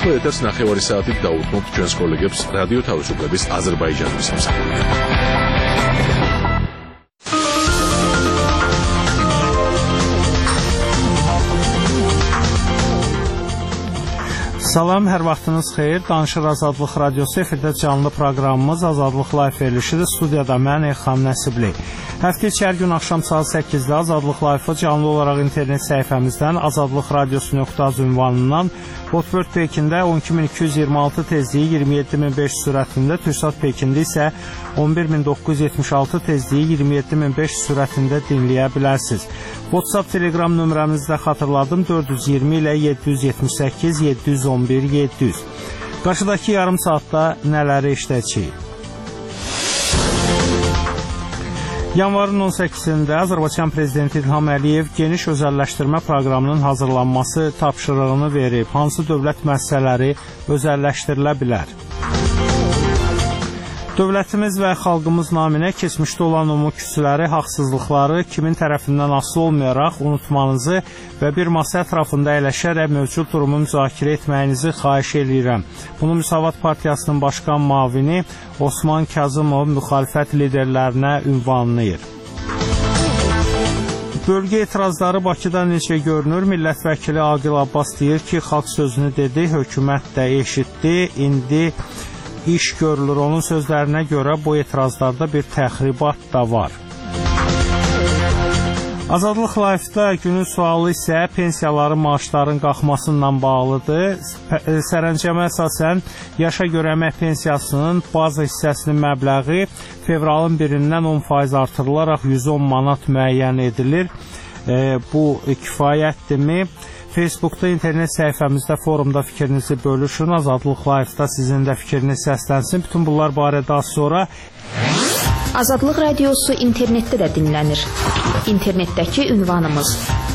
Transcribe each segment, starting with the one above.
ახლა ეთერს 9 საათით დაუთმობთ ჩვენს კოლეგებს რადიო თავისუფლების აზერბაიჯანის სამსახურიდან. Salam, hər vaxtınız xeyir. Danışır Azadlıq Radiosu efirdə canlı proqramımız Azadlıq Live verilişidir. Studiyada mən Elxan Nəsibli. Həftə içi hər gün axşam saat 8-də Azadlıq Live-ı canlı olaraq internet səhifəmizdən azadlıqradiosu.az ünvanından Hotword Pekində 12226 tezliyi 27500 sürətində, Türksat Pekində isə 11976 tezliyi 27500 sürətində dinləyə bilərsiniz. WhatsApp Telegram nömrəmizi də xatırladım 420 ilə 778 711 700. Qarşıdakı yarım saatda nələri işləyəcəyik? Yanvarın 18-də Azərbaycan Prezidenti İlham Əliyev geniş özəlləşdirmə proqramının hazırlanması tapşırığını verib. Hansı dövlət müəssisələri özəlləşdirilə bilər? Dövlətimiz və xalqımız naminə keçmişdə olan küsüləri, haqsızlıqları kimin tərəfindən asılı olmayaraq unutmanızı və bir masa ətrafında əyləşərək mövcud durumu müzakirə etməyinizi xahiş edirəm. Bunu Müsavat Partiyasının başqan müavini Osman Kazımov müxalifət liderlərinə ünvanlayır. Bölgə etirazları Bakıda necə görünür? Millət vəkili Aqil Abbas deyir ki, xalq sözünü dedi, hökumət də eşitdi, indi iş görülür. Onun sözlərinə görə bu etirazlarda bir təxribat da var. Azadlıq Live-da günün sualı isə pensiyaların, maaşların qalxmasıyla bağlıdır. Sərəncəmə əsasən yaşa görə əmək pensiyasının bazı hissəsinin məbləği fevralın 1-dən 10% artırılaraq 110 manat müəyyən edilir. Bu kifayətdirmi? Facebookda, internet səhifəmizdə, forumda fikrinizi bölüşün. Azadlıq Live-da sizin də fikriniz səslənsin. Bütün bunlar barədə az sonra. Azadlıq Radiosu internetdə də dinlənir. İnternetdəki ünvanımız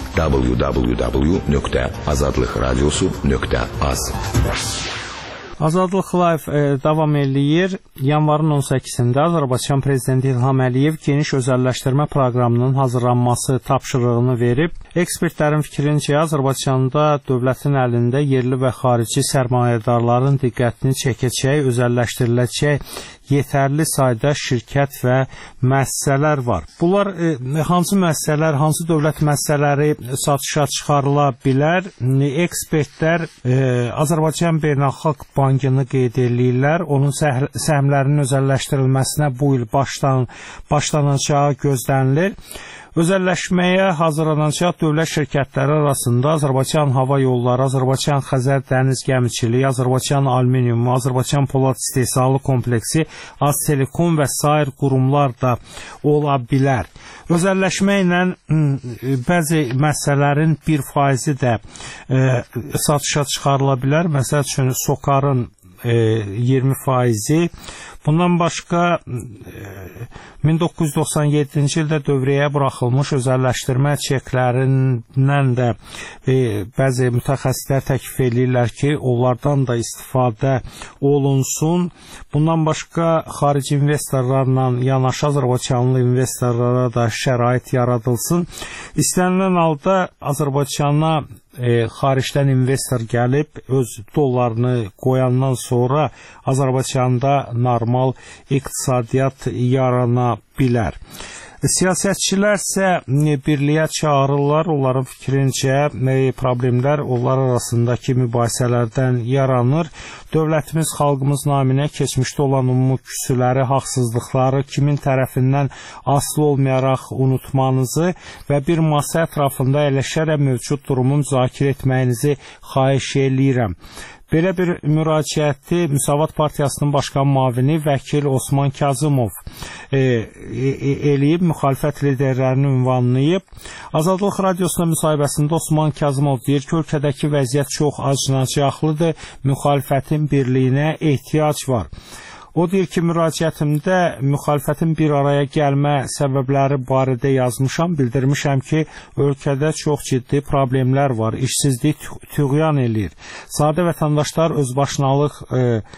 www.azadlıqradiosu.az. Azadlıq Live davam eləyir. Yanvarın 18-də Azərbaycan Prezidenti İlham Əliyev geniş özəlləşdirmə proqramının hazırlanması tapşırığını verib. Ekspertlərin fikrincə Azərbaycanda dövlətin əlində yerli və xarici sərmayədarların diqqətini çəkəcək, özəlləşdiriləcək yetərli sayda şirkət və müəssisələr var. Bunlar hansı müəssisələr, hansı dövlət müəssisələri satışa çıxarıla bilər? Ekspertlər Azərbaycan Beynəlxalq Bankını qeyd edirlər. Onun səhmlərinin özəlləşdirilməsinə bu il başlanacağı gözlənilir. Özəlləşməyə hazırlanacaq dövlət şirkətləri arasında Azərbaycan Hava Yolları, Azərbaycan Xəzər Dəniz Gəmiçiliyi, Azərbaycan Alüminiumu, Azərbaycan Polad İstehsalı Kompleksi, Aztelekom və sair qurumlar da ola bilər. Özəlləşmə ilə bəzi məsələlərin 1% də satışa çıxarıla bilər. Məsəl üçün Sokarın 20%. Bundan başqa 1997-ci ildə dövrəyə buraxılmış özəlləşdirmə çeklərindən də bəzi mütəxəssislər təklif edirlər ki, onlardan da istifadə olunsun. Bundan başqa xarici investorlarla yanaşı Azərbaycanlı investorlara da şərait yaradılsın. İstənilən halda Azərbaycana xaricdən investor gəlib öz dollarını qoyandan sonra Azərbaycanda normal iqtisadiyyat yarana bilər. Siyasətçilər isə birliyə çağırırlar. Onların fikrincə problemlər onlar arasındakı mübahisələrdən yaranır. Dövlətimiz, xalqımız naminə keçmişdə olan küsüləri, haqsızlıqları kimin tərəfindən asılı olmayaraq unutmanızı və bir masa ətrafında əyləşərək mövcud durumu müzakirə etməyinizi xahiş edirəm. Belə bir müraciəti Müsavat Partiyasının başqan müavini vəkil Osman Kazımov eləyib, müxalifət liderlərini ünvanlayıb. Azadlıq Radiosuna müsahibəsində Osman Kazımov deyir ki, ölkədəki vəziyyət çox acınacaqlıdır, müxalifətin birliyinə ehtiyac var. O deyir ki, müraciətimdə müxalifətin bir araya gəlmə səbəbləri barədə yazmışam, bildirmişəm ki, ölkədə çox ciddi problemlər var, işsizlik tüğyan eləyir. Sadə vətəndaşlar özbaşınalıq,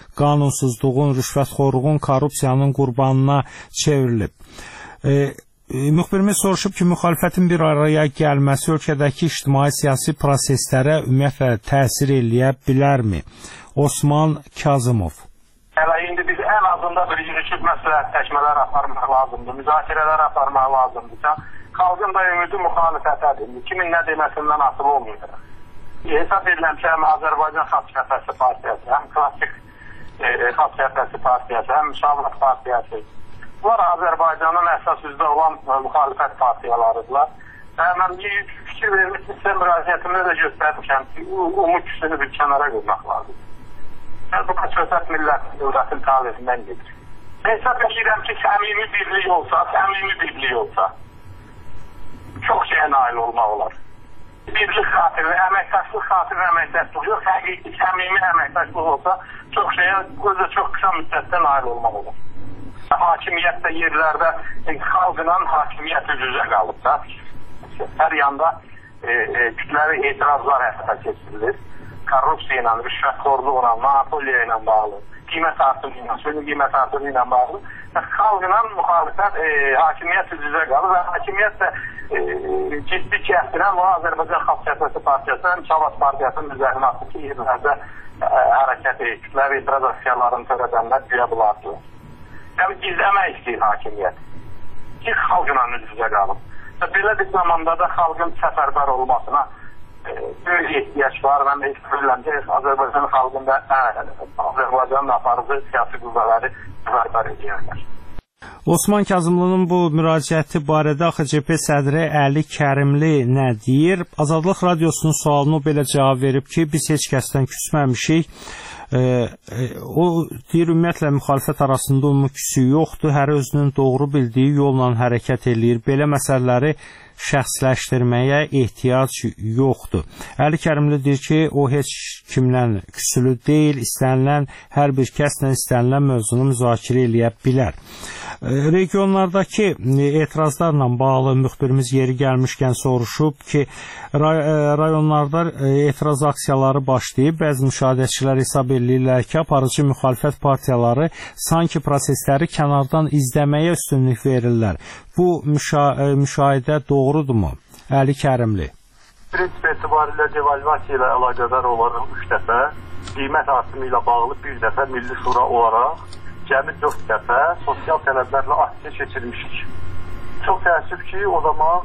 qanunsuzluğun, rüşvətxorluğun, korrupsiyanın qurbanına çevrilib. müxbirimiz soruşub ki, müxalifətin bir araya gəlməsi ölkədəki ictimai-siyasi proseslərə ümumiyyətlə təsir eləyə bilərmi? Osman Kazımov. Hələ indi biz ən azında bir yürüşüb məsləhətləşmələr aparmaq lazımdır, müzakirələr aparmaq lazımdır. Xalqın da ümidi müxalifətədir. Kimin nə deməsindən asılı olmayacaq. Hesab ediləm ki, həm Azərbaycan Xalq Cəbhəsi partiyası, həm Klassik Xalq Cəbhəsi partiyası, həm Müsavat partiyası. Bunlar Azərbaycanın əsas üzrə olan müxalifət partiyalarıdırlar. Mən fikir vermişsə müraciətimdə də göstərmişəm ki, umut küsünü bir kənara qoymaq lazımdır. Bu söhbət dövlətin talihindən gedir. Hesab edirəm ki, səmimi birlik olsa, çox şeyə nail olmaq olar. Birlik xatirinə, əməkdaşlıq xatirinə əməkdaşlıq yox, həqiqi, səmimi əməkdaşlıq olsa, çox qısa müddətdə nail olmaq olar. Hakimiyyət də yerlərdə xalqla hakimiyyət üz-üzə qalıb da. Hər yanda kütləvi etirazlar həyata keçirilir. Korrupsiya ilə, rüşvətxorluqla, monopoliya ilə bağlı, qiymət artımı ilə, suyun qiymət artımı ilə bağlı xalqla müxalifət hakimiyyət üz-üzə qalır və hakimiyyət də ciddi kəsdirən o Azərbaycan Xalq Cəbhəsi partiyası, həm Müsavat partiyasının üzərinə atıb ki, yerlərdə hərəkət kütləvi etiraz aksiyalarını törədənlər güya bulardılar. Yəni gizləmək istəyir hakimiyyət ki, xalqla üz-üzə qalıb. Belə bir zamanda da xalqın səfərbər olmasına böyük ehtiyac var. Mən də istəyirəm ki, Azərbaycan xalqında Azərbaycanın aparıcı siyasi qüvvələri səfərbər edirlər. Osman Kazımlının bu müraciəti barədə AXCP sədri Əli Kərimli nə deyir? Azadlıq Radiosunun sualına belə cavab verib ki, biz heç kəsdən küsməmişik. O deyir, ümumiyyətlə müxalifət arasında umumi küsü yoxdur, hər özünün doğru bildiyi yolla hərəkət eləyir. Belə məsələləri şəxsləşdirməyə ehtiyac yoxdur. Əli Kərimli deyir ki, o heç kimlə küsülü deyil, istənilən hər bir kəslə istənilən mövzunu müzakirə eləyə bilər. Regionlardakı etirazlarla bağlı müxbirimiz yeri gəlmişkən soruşub ki, rayonlarda etiraz aksiyaları başlayıb, bəzi müşahidəçilər hesab edirlər ki, aparıcı müxalifət partiyaları sanki prosesləri kənardan izləməyə üstünlük verirlər. Bu müşahidə doğrudurmu? Əli Kərimli. Prinsip etibarilə devalvasiya ilə əlaqədar olaraq 3 dəfə, qiymət artımı ilə bağlı 1 dəfə Milli Şura olaraq cəmi 4 dəfə sosial tələblərlə aksiya keçirmişik. Çox təəssüf ki, o zaman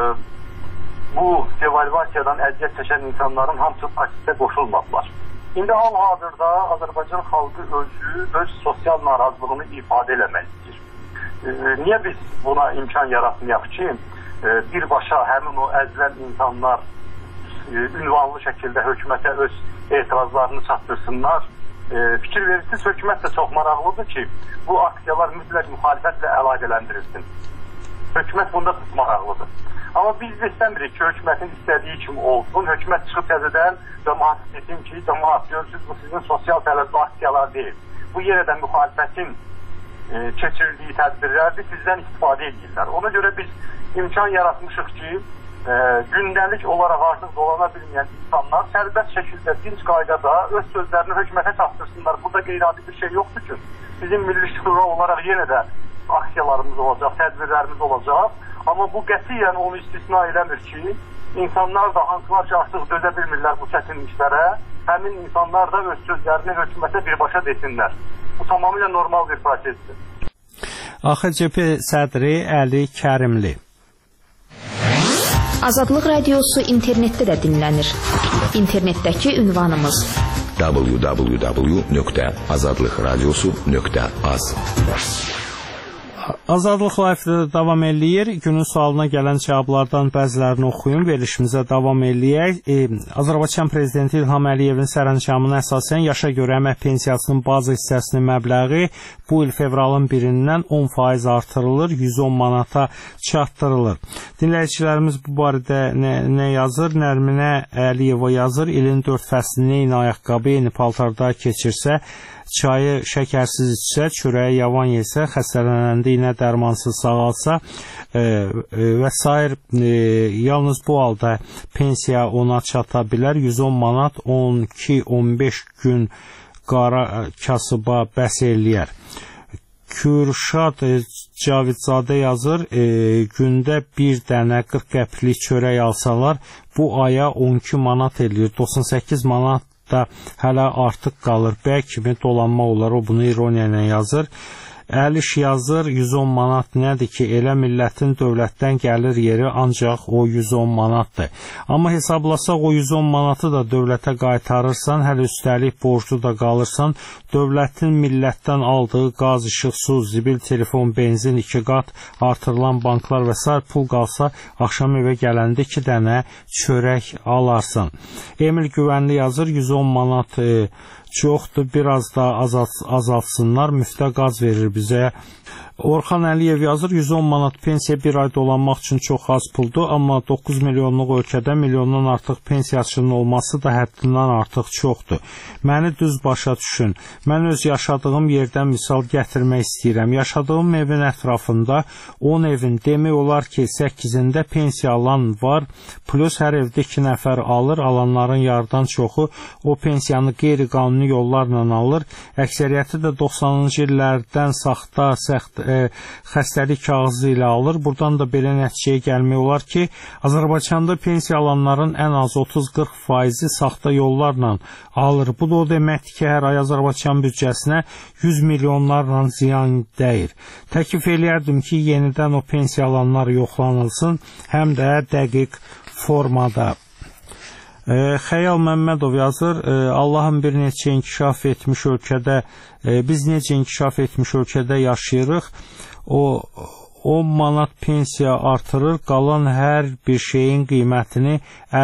bu devalvasiyadan əziyyət çəkən insanların hamısı aksiyaya qoşulmadılar. İndi hal-hazırda Azərbaycan xalqı öz sosial narazılığını ifadə eləmək istəyir. Niyə biz buna imkan yaratmayaq ki, birbaşa həmin o əzilən insanlar ünvanlı şəkildə hökumətə öz etirazlarını çatdırsınlar? Fikir verirsiniz, hökumət də çox maraqlıdır ki, bu aksiyalar mütləq müxalifətlə əlaqələndirilsin. Hökumət bunda çox maraqlıdır. Amma biz də istəmirik ki, hökumətin istədiyi kimi olsun. Hökumət çıxıb təzədən cəmaat desin ki, cəmaat görürsünüz, bu sizin sosial tələbli aksiyalar deyil. Bu yenə də müxalifətin keçirdiyi tədbirlərdir, sizdən istifadə edirlər. Ona görə biz imkan yaratmışıq ki, gündəlik olaraq artıq dolana bilməyən insanlar sərbəst şəkildə dinc qaydada öz sözlərini hökumətə çatdırsınlar. Burada qeyri-adi bir şey yoxdur ki, bizim Milli Şura olaraq yenə də aksiyalarımız olacaq, tədbirlərimiz olacaq. Amma bu qətiyyən onu istisna eləmir ki, insanlar da hansılar ki artıq dözə bilmirlər bu çətinliklərə, həmin insanlar da öz sözlərini hökumətə birbaşa desinlər. Bu tamamilə normal bir prosesdir. AXCP sədri Əli Kərimli. Azadlıq Radiosu internetdə də dinlənir. İnternetdəki ünvanımız www.azadlıqradiosu.az. Azadlıq Live-də davam eləyir. Günün sualına gələn cavablardan bəzilərini oxuyun, verilişimizə davam eləyək. Azərbaycan Prezidenti İlham Əliyevin sərəncamına əsasən yaşa görə əmək pensiyasının bazı hissəsinin məbləği bu il fevralın 1-dən 10% artırılır, 110 manata çatdırılır. Dinləyicilərimiz bu barədə nə yazır? Nərminə Əliyeva yazır, ilin 4 fəslini eyni ayaqqabı, eyni paltarda keçirsə, çayı şəkərsiz içsə, çörəyi yavan yesə, xəstələnəndə iynə dərmansız sağalsa və sair, yalnız bu halda pensiya ona çata bilər. 110 manat 12-15 gün qara kasıba bəs eləyər. Kürşad Cavidzadə yazır, gündə bir dənə 40 qəpiklik çörək alsalar, bu aya 12 manat eləyir. 98 manat da hələ artıq qalır. Bəy kimi dolanma olar, o bunu ironiya ilə yazır. Əliş yazır, 110 manat nədir ki, elə millətin dövlətdən gəlir yeri ancaq o 110 manatdır. Amma hesablasaq o 110 manatı da dövlətə qaytarırsan, hələ üstəlik borclu da qalırsan, dövlətin millətdən aldığı qaz, işıq, su, zibil, telefon, benzin 2 qat artırılan banklar və s. pul qalsa, axşam evə gələndə 2 dənə çörək alarsan. Emil Güvənli yazır, 110 manat çoxdur, biraz da azaltsınlar, müftə qaz verir bizə. Orxan Əliyev yazır, 110 manat pensiya bir ay dolanmaq üçün çox az puldur, amma 9 milyonluq ölkədə milyondan artıq pensiyaçının olması da həddindən artıq çoxdur. Məni düz başa düşün. Mən öz yaşadığım yerdən misal gətirmək istəyirəm. Yaşadığım evin ətrafında 10 evin demək olar ki, 8-ində pensiya alan var, plus hər evdə 2 nəfər alır, alanların yarıdan çoxu o pensiyanı qeyri-qanuni yollarla alır. Əksəriyyəti də 90-cı illərdən saxta, xəstəlik kağızı ilə alır. Buradan da belə nəticəyə gəlmək olar ki, Azərbaycanda pensiya alanların ən az 30-40% saxta yollarla alır. Bu da o deməkdir ki, hər ay Azərbaycan büdcəsinə 100 milyonlarla ziyan dəyir. Təklif eləyərdim ki, yenidən o pensiya alanlar yoxlanılsın, həm də dəqiq formada. Xəyal Məmmədov yazır, Allahın bir neçə inkişaf etmiş ölkədə, biz necə inkişaf etmiş ölkədə yaşayırıq, o 10 manat pensiya artırır, qalan hər bir şeyin qiymətini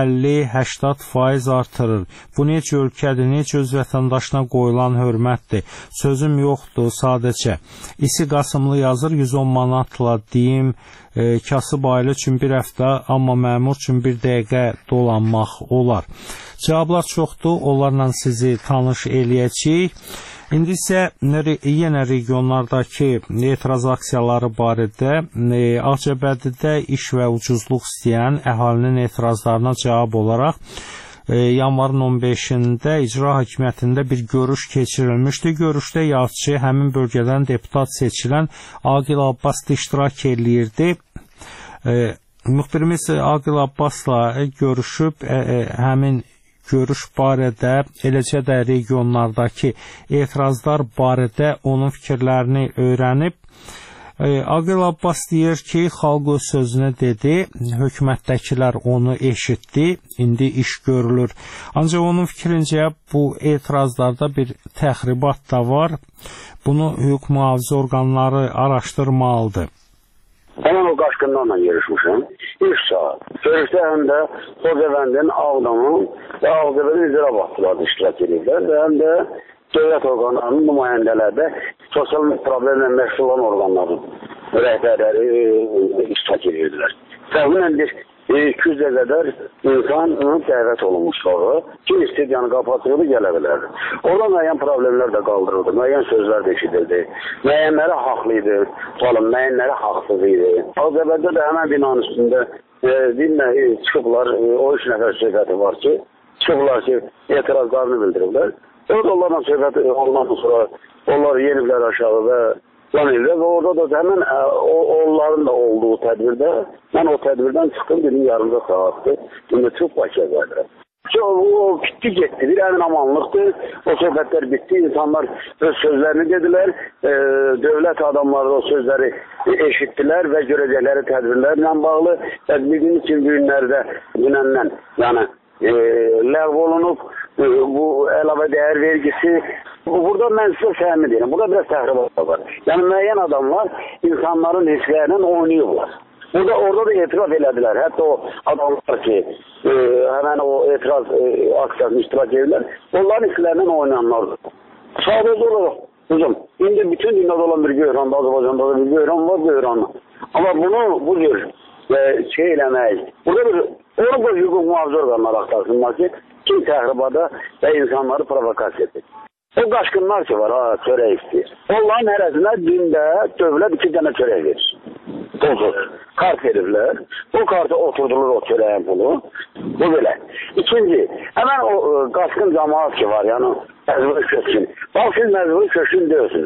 50-80% artırır. Bu necə ölkədir, necə öz vətəndaşına qoyulan hörmətdir. Sözüm yoxdur, sadəcə. İsi Qasımlı yazır, 110 manatla deyim, kasıb ailə üçün bir həftə, amma məmur üçün bir dəqiqə dolanmaq olar. Cavablar çoxdur, onlarla sizi tanış eləyəcəyik. İndi isə yenə regionlardakı etiraz aksiyaları barədə Ağcabədidə iş və ucuzluq istəyən əhalinin etirazlarına cavab olaraq yanvarın 15-də icra hakimiyyətində bir görüş keçirilmişdi. Görüşdə yazıcı həmin bölgədən deputat seçilən Aqil Abbas da iştirak eləyirdi. Müxbirimiz Aqil Abbasla görüşüb həmin görüş barədə, eləcə də regionlardakı etirazlar barədə onun fikirlərini öyrənib. Aqil Abbas deyir ki, xalq öz sözünü dedi, hökumətdəkilər onu eşitdi, indi iş görülür. Ancaq onun fikrincə bu etirazlarda bir təxribat da var. Bunu hüquq mühafizə orqanları araşdırmalıdır. Hemen o qaşqınlarla görüşmüşüm. 3 saat. Görüşdə həm də Xocavəndin, Ağdamın və Ağdamın icra vaxtları iştirak edirlər və həm də dövlət orqanlarının nümayəndələri də sosial problemlə məşğul olan orqanların rəhbərləri iştirak edirdilər. Təxminən bir 200-ə qədər insan dəvət olunmuşlar. Kim istediyanı qapatırdı, gələ bilərdi. Orada müəyyən problemlər də qaldırıldı, müəyyən sözlər də eşidildi. Müəyyənləri haqlıydı, müəyyənləri haqsız idi. Ağcabədidə də həmən binanın üstündə çıxıblar, o 3 nəfər söhbəti var ki, çıxıblar ki, etirazlarını bildiriblər. Orada onlarla söhbət olundan sonra onlar yeniblər aşağı və ve orada da hemen onların da olduğu tedbirde ben o tedbirden çıktım, dedim yarımda saatte yine çok başa geldi. O bitti gitti, bir emin amanlıktı, o sohbetler bitti, insanlar öz sözlerini dediler, devlet adamları o sözleri eşittiler ve görecekleri tedbirlerle bağlı ve bir gün için gününden yani ləğv olunub, bu əlavə dəyər vergisi. Burada mən sizə səhmi deyirəm, burada biraz təxribat var. Yəni müəyyən adamlar insanların hisslərlə oynayırlar. Orada da etiraz elədilər. Hətta o adamlar ki, həmən o etiraz aksiyasını iştirak edirlər, onların hisslərlə oynayanlardır. Sadəcə olaraq, hocam, indi bütün dünyada olan bir böhran, Azərbaycanda da bir böhran var, böhranı. Amma bunu bu cür şey eləmək, burada bir orada hüquq mühafizə orqanları axtarsınlar ki, kim təxribada və insanları provokasiya edir. O qaşqınlar ki var, çörək istəyir. Onların hərəsinə gündə dövlət 2 dənə çörək verir. Dozur. Kart verirlər. O kartı oturdurur o çörəyin pulu. Bu belə. İkinci, həmən o qaşqın cəmaat ki var, yəni məcburi köçkün. Bax siz məcburi köçkün deyilsiniz.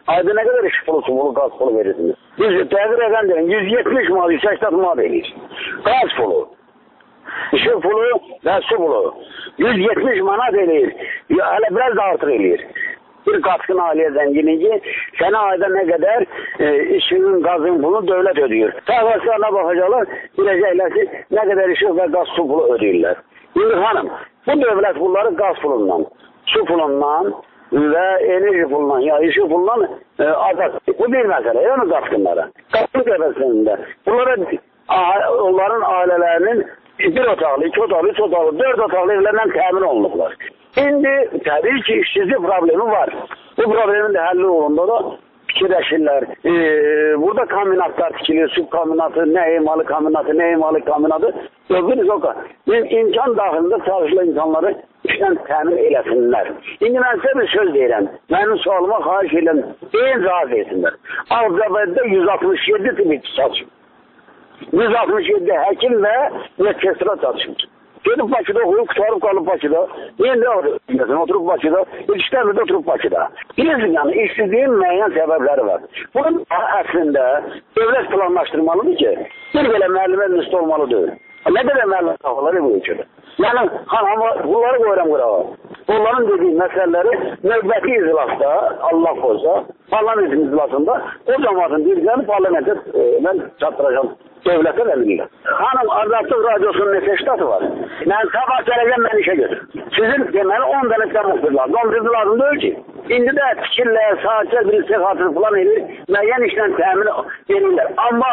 Ayda nə qədər işıq pulu, su pulu, qaz pulu verirsiniz? Biz dəqiq rəqəm deyin, 170 manat, 180 manat eləyir. Qaz pulu, işıq pulu və su pulu 170 manat eləyir. Hələ biraz da artıq eləyir. Bir qatqın ailəyə zənginliyi sənə ayda nə qədər işığın, qazın pulunu dövlət ödəyir. Təhvəslərine baxacaqlar, biləcəklər ki, nə qədər işıq və qaz su pulu ödəyirlər. İndi xanım, bu dövlət pulları qaz pulundan, su pulundan və enerji pulundan, ya işıq pulundan azad. Bu bir məsələ, yəni qatqınlara. Qatqın qəbəsində bunlara onların ailələrinin bir otaqlı, 2 otaqlı, 3 otaqlı, 4 otaqlı evlərlə təmin olunublar. İndi təbii ki, işsizlik problemi var. Bu problemin də həlli olunda da fikirləşirlər. Burada kombinatlar tikilir, su kombinatı, nə emalı kombinatı, nə emalı kombinatı. Gördünüz o kadar. İmkan daxilində çalışılan insanları işlə təmin eləsinlər. İndi mən sizə bir söz deyirəm. Mənim sualıma xahiş edirəm. Deyin cavab versinlər. Azərbaycanda 167 tibb çalışır. 167 həkim və müəssisələr çalışır. Gelip Bakı'da okuyup tutarıp kalıp Bakı'da. Niye oturup Bakı'da? İşlerinde oturup Bakı'da. Bilirsin yani işsizliğin müəyyən səbəbləri var. Bunun əslində devlet planlaşdırmalıdır ki, bir belə müəllimə üstü olmalı deyil. Ne kadar müəllimə kafaları bu ülkede. Yani ama bunları koyuram qırağa. Onların dediği meseleleri növbəti iclasda, Allah koysa, parlamentin iclasında o cemaatın bilgilerini parlamente ben çatdıracağım. Devlete verirler. Hanım Azadlıq Radyosu'nun neseştatı var. Ben sabah gələcəm, mən işe götür. Sizin deməli 10 dənə muhbir lazım. 10 lazım değil ki. İndi də fikirlə, saatçə bir sıxatını falan edir. Müəyyən işlə təmin edirlər. Amma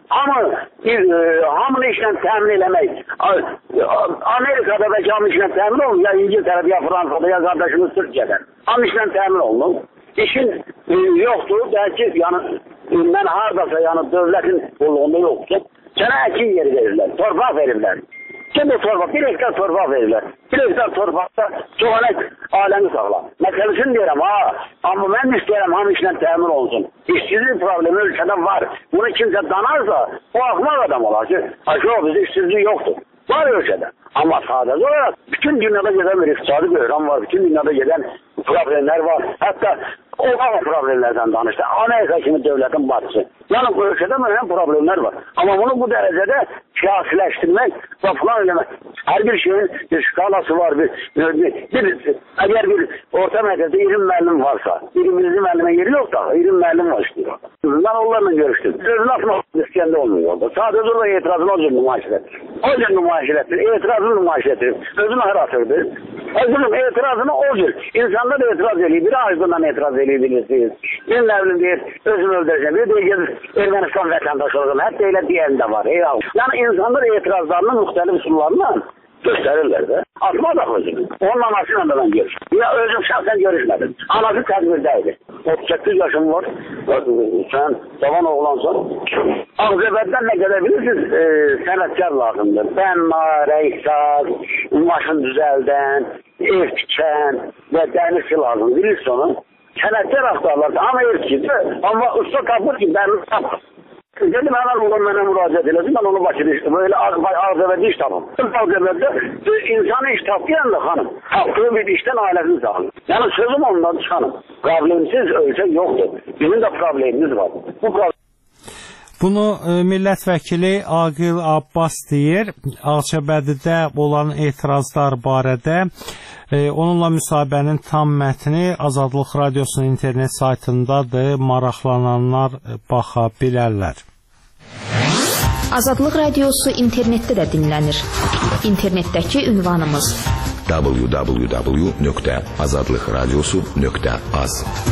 hamını işlə təmin eləmək. Amerika'da belki hamı işlə təmin olun. Ya İngiltere'de, ya Fransa'da, ya kardeşimiz Türkiye'den. Hamı işlə təmin olun. İşin yoktur. Belki yani mən haradasa yani devletin bolluğunda yoksa sana ekin yeri verirler, torpaq verirler. Şimdi torpaq, 1 hektar torpaq verirler. 1 hektar torpaqda çoğanak alemi sağlar. Meselesini deyirəm ha, amma mən istəyirəm hamı işlə təmin olsun. İşsizlik problemi ülkədə var. Bunu kimsə danarsa, o axmaq adam olar ki, bizde işsizlik yoktur. Var ülkədə. Amma sadece olarak bütün dünyada gelen bir iqtisadi böhran var, bütün dünyada gelen problemler var. Hatta o problemlerden danıştı. Amerika kimi devletin batısı. Yani bu ülkede mühim problemler var. Ama bunu bu derecede siyasileştirmek ve falan eləmək. Her bir şeyin bir skalası var. Eğer bir orta merkezde 20 müəllim varsa, 20 müəllime yeri yoksa 20 müəllim var istiyor. Ben onlarla görüştüm. Sözünü atmak iskende olmuyor orada. Sadece orada itirazını o cür nümayiş ettir. O cür nümayiş ettir. İtirazını nümayiş ettir. Özünü haratırdır. Özünün itirazını o cür. İnsanlar da itiraz ediyor. Biri aydından itiraz edebilirsiniz. Bir nevlim deyir, özümü öldüreceğim. Bir deyir, Ermənistan vətəndaşı olacağım. Hətta elə deyən də var. Yani insanlar etirazlarını müxtəlif üsullarla gösterirler de. Atma da özünü. Onun anasıyla da ben görüştüm. Ya özüm şahsen görüşmedim. Anası tedbirdeydi. 38 yaşım var. Sen tavan oğlansan. Ağzebedden ne gelebilirsiniz? Sənətkar lazımdır. Ben rəysaz, maşın düzelden, ev tikən ve dənizçi lazım. Bilirsin onu. Sənətkar aktarlar. Ama evçiydi. Ama usta kapır ki ben kapır. Dedim hemen oğlum bana müracaat edelim. Ben onu başladım. Böyle Ağzebed'de iş tapım. Ağzebed'de insanı iş tapıyan da hanım. Taptığı bir işten ailesini sağlıyor. Yani sözüm ondan hanım. Problemsiz ölçek yoktur. Bizim de problemimiz var. Bu problem. Bunu millət vəkili Aqil Abbas deyir. Ağcabədidə olan etirazlar barədə onunla müsahibənin tam mətni Azadlıq Radyosunun internet saytındadır. Maraqlananlar baxa bilərlər. Azadlıq Radyosu internetdə də dinlənir. İnternetdəki ünvanımız www.azadlıqradiosu.az.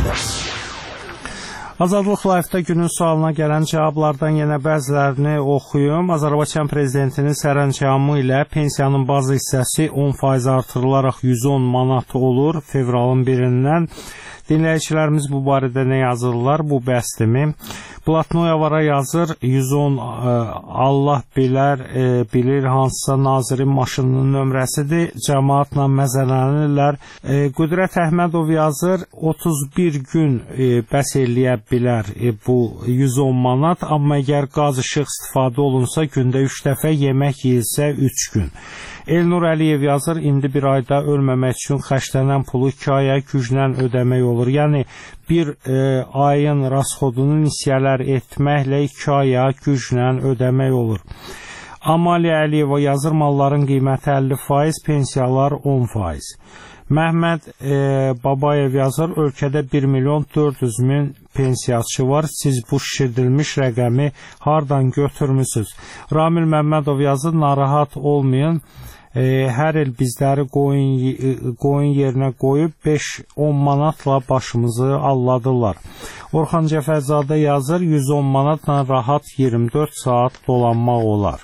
Azadlıq Live-da günün sualına gələn cavablardan yenə bəzilərini oxuyum. Azərbaycan prezidentinin sərəncamı ilə pensiyanın bazı hissəsi 10% artırılaraq 110 manat olur fevralın 1-dən. Dinləyicilərimiz bu barədə nə yazırlar? Bu bəsdimi? Blatnoyavara yazır, 110 Allah bilir hansısa nazirin maşınının nömrəsidir. Cəmaatla məzələnirlər. Qüdrət Əhmədov yazır, 31 gün bəs eləyə bilər bu 110 manat. Amma əgər qaz işıq istifadə olunsa, gündə 3 dəfə, yemək yeyilsə 3 gün. Elnur Əliyev yazır, indi bir ayda ölməmək üçün xərclənən pulu 2 aya güclə ödəmək olur. Yəni, bir ayın rasxodunu nisiyələr etməklə 2 aya güclə ödəmək olur. Amaliya Əliyeva yazır, malların qiyməti 50%, pensiyalar 10%. Məhməd Babayev yazır, ölkədə 1.400.000 pensiyaçı var. Siz bu şişirdilmiş rəqəmi hardan götürmüsünüz? Ramil Məmmədov yazır, narahat olmayın. Hər il bizləri qoyun yerinə qoyub 5-10 manatla başımızı alladırlar. Orxan Cəfərzadə yazır, 110 manatla rahat 24 saat dolanmaq olar.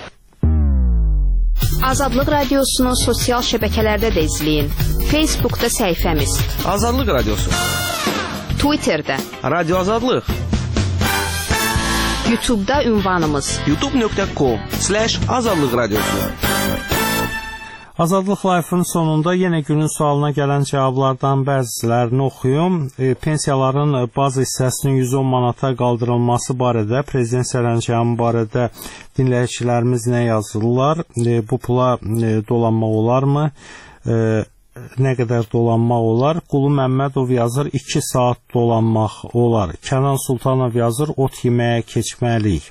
Azadlıq Radiosunu sosial şəbəkələrdə də izləyin. Facebookda səhifəmiz Azadlıq Radiosu, Twitterdə Radio Azadlıq, YouTube'da ünvanımız youtube.com/Azadlıq Radiosu. Azadlıq Life-ın sonunda yenə günün sualına gələn cavablardan bəzilərini oxuyum. Pensiyaların bazı hissəsinin 110 manata qaldırılması barədə, prezident sərəncamı barədə dinləyicilərimiz nə yazırlar? Bu pula dolanmaq olarmı? Nə qədər dolanmaq olar? Qulu Məmmədov yazır, 2 saat dolanmaq olar. Kənan Sultanov yazır, ot yeməyə keçməliyik.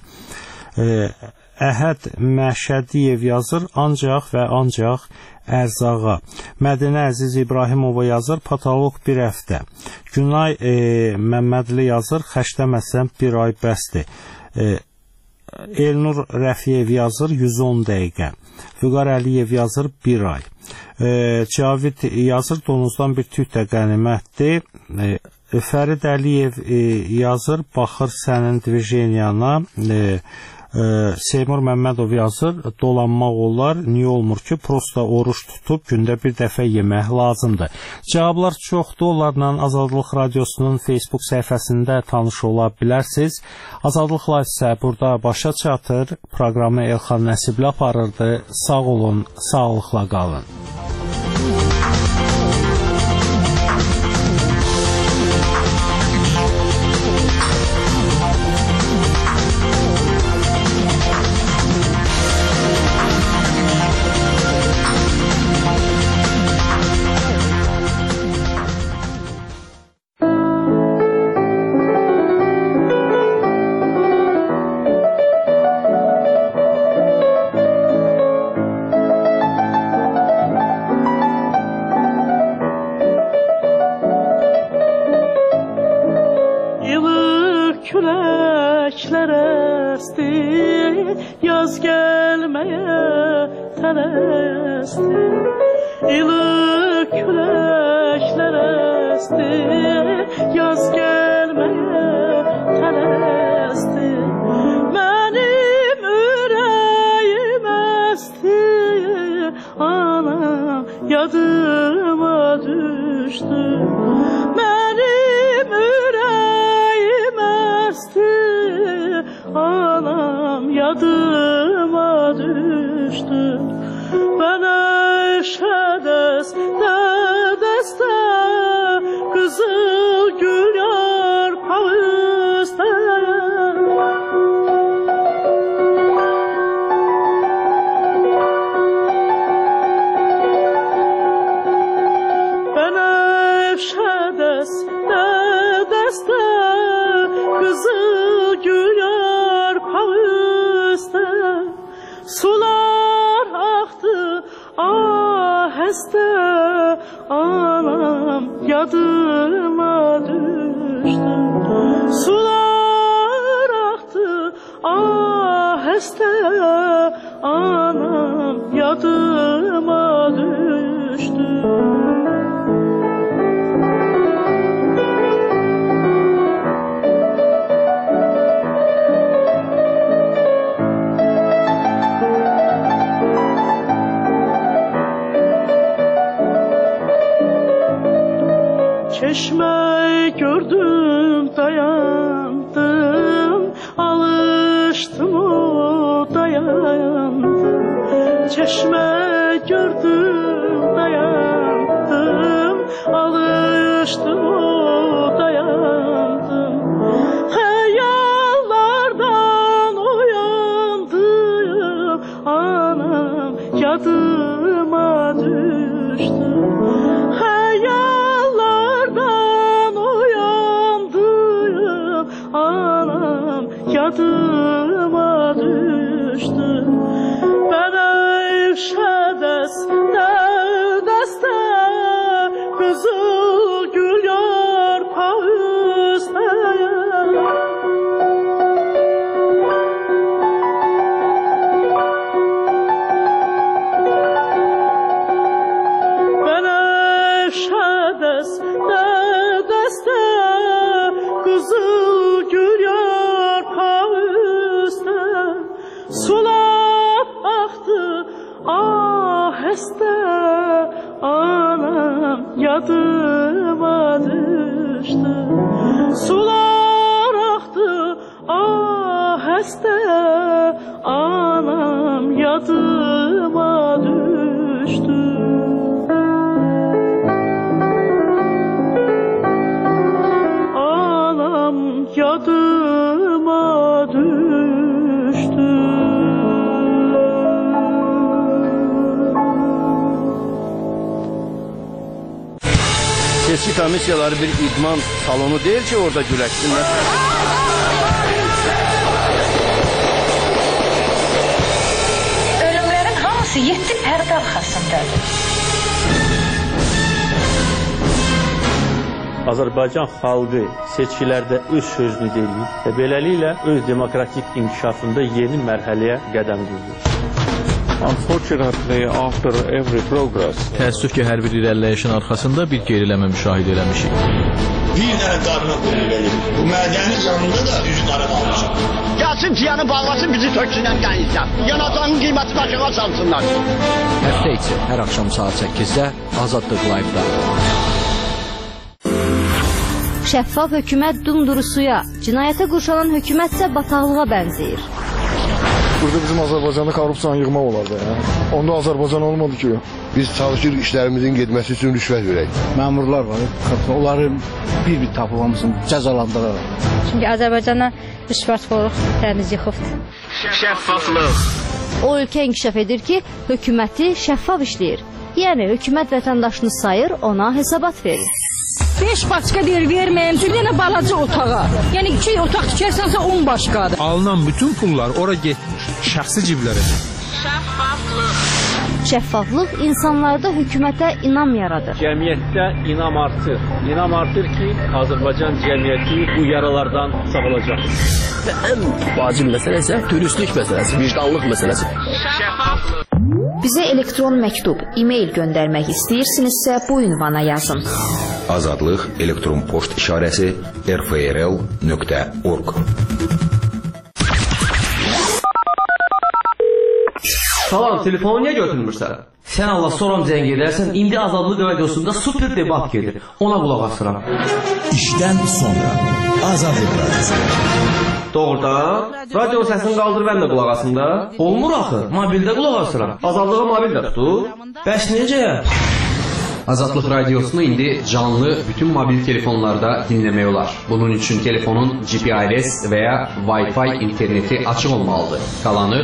Əhəd Məşədiyev yazır, ancaq və ancaq ərzağa. Mədinə Əziz İbrahimova yazır, patolog bir həftə. Günay Məmmədli yazır, xərcləməsəm bir ay bəsdir. Elnur Rəfiyev yazır, 110 dəqiqə. Vüqar Əliyev yazır, 1 ay. Cavid yazır, donuzdan bir tük də qənimətdir. Fərid Əliyev yazır, baxır sənin divijeniyana. Seymur Məmmədov yazır, dolanmaq olar, niyə olmur ki, prosta oruç tutub gündə bir dəfə yemək lazımdır. Cavablar çoxdur, onlarla Azadlıq Radiosunun Facebook səhifəsində tanış ola bilərsiniz. Azadlıq Live isə burada başa çatır. Proqramı Elxan Nəsibli aparırdı. Sağ olun, sağlıqla qalın. Çeşme gördüm dayandım, alıştım o dayandım. Çeşme gördüm dayandım, alıştım o dayandım. Hayallardan uyandım, anam yadım. qızıl gül yarpağı üstəyə Bənəfşədes nə dəstə qızıl gül yarpağı üstə sular aktı aheste anam yadıma düştü sular aktı aheste anam yadıma düştü anam yadıma düştü Seçki komissiyaları bir idman salonu değil ki orada güləşsinlər. Ölümlərin hamısı 7 pərdə arxasındadır. Azərbaycan xalqı seçkilərdə öz sözünü deyir və beləliklə öz demokratik inkişafında yeni mərhələyə qədəm qoyur. Unfortunately, after every progress, təəssüf ki, hər bir irəliləyişin arxasında bir geriləmə müşahidə eləmişik. Bir dənə qarına qoyulur. Bu mədənin yanında da üzü qarın almışam. Gəlsin ciyanı bağlasın, bizi töksünlər gəlirsə. Yanacağının qiyməti başına salsınlar. Həftə içi hər axşam saat 8-də Azadlıq Live-da. Şəffaf hökumət dumdurusuya, cinayətə qurşanan hökumətsə bataqlığa bənzəyir. Burada bizim Azərbaycanda korrupsiyanı yığmaq olardı ya. Onda Azərbaycan olmadı ki. Biz çalışırıq işlərimizin getməsi üçün rüşvət verək. Məmurlar var, onları bir-bir tapılmasın, cəzalandıraraq. Çünki Azərbaycana rüşvətxorluq dəniz yıxıbdır. Şəffaflıq. O ölkə inkişaf edir ki, hökuməti şəffaf işləyir. Yəni, hökumət vətəndaşını sayır, ona hesabat verir. 5 başqa deyir, verməyəm, çünki yenə balaca otağa. Yəni 2 otaq tikərsənsə 10 başqadır. Alınan bütün pullar ora getmiş, şəxsi ciblərə. Şəffaflıq. Şəffaflıq insanlarda hökumətə inam yaradır. Cəmiyyətdə inam artır. İnam artır ki, Azərbaycan cəmiyyəti bu yaralardan sağalacaq. Və ən vacib məsələ isə dürüstlük məsələsi, vicdanlıq məsələsi. Şəffaflıq. Bizə elektron məktub, e-mail göndərmək istəyirsinizsə bu ünvana yazın. Azadlıq elektron poçt işarəsi rfrl.org. Salam, telefonu niyə götürmürsən? Sən Allah soram zəng edərsən, indi Azadlıq radiosunda super debat gedir. Ona qulaq asıram. İşdən sonra Azadlıq radiosu. Doğrudan? Radio səsini qaldır, mən də qulaq asım da. Olmur axı, mobildə qulaq asıram. Azadlığa mobildə tutur. Bəs necə? Azadlıq radiosunu indi canlı bütün mobil telefonlarda dinləmək olar. Bunun üçün telefonun GPRS və ya Wi-Fi interneti açıq olmalıdır. Qalanı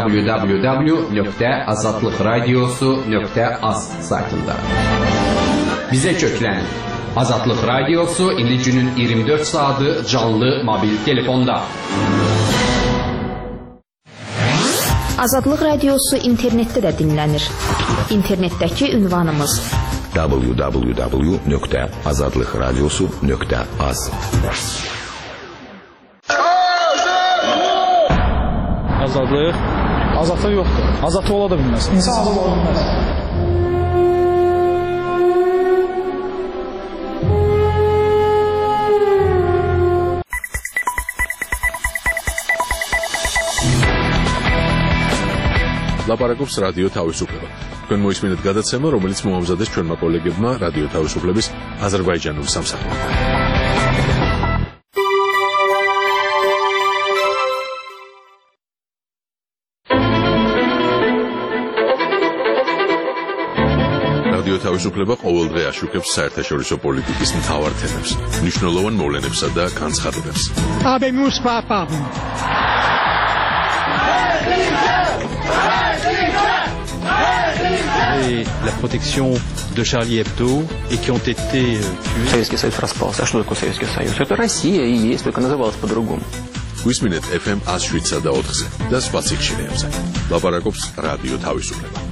www.azadlıqradiosu.az saytında. Bizə köklənin. Azadlıq radiosu indi günün 24 saatı canlı mobil telefonda. Azadlıq radiosu internetdə də dinlənir. İnternetdəki ünvanımız www.azadlıqradiosu.az. Azadlıq? Azadlıq yoxdur. Azadlıq ola da bilməz. İnsan azad ola bilməz. ლაპარაკობს რადიო თავისუფლება. თქვენ მოისმინეთ გადაცემა, რომელიც მოამზადეს ჩვენმა კოლეგებმა რადიო თავისუფლების აზერბაიჯანულ სამსახურში. რადიო თავისუფლება ყოველდღე აშუქებს საერთაშორისო პოლიტიკის მთავარ თემებს, მნიშვნელოვან მოვლენებსა და განცხადებებს. La protection de Charlie Hebdo et qui ont été tués. Советский Союз распался. А что такое Советский Союз? Это Россия и есть, только называлась по-другому. გვისმინეთ FM 107 და 4-ზე და სხვა სიხშირეებზე. ლაპარაკობს რადიო თავისუფლება.